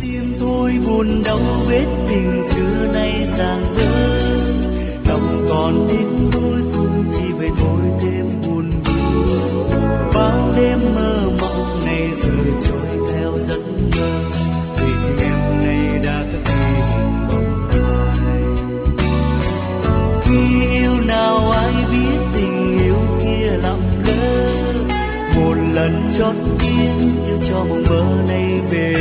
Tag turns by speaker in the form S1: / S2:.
S1: tim thôi buồn đau vết tình xưa nay ràng rỡ, lòng còn tiếc nuối phương chỉ về thôi thêm buồn buồn. Bao đêm mơ mộng này rồi trôi theo giấc mơ, tình em nay đã cất đi hình bóng ai. Khi yêu nào ai biết tình yêu kia lặng lẽ, một lần chót tiếng yêu cho mộng mơ này về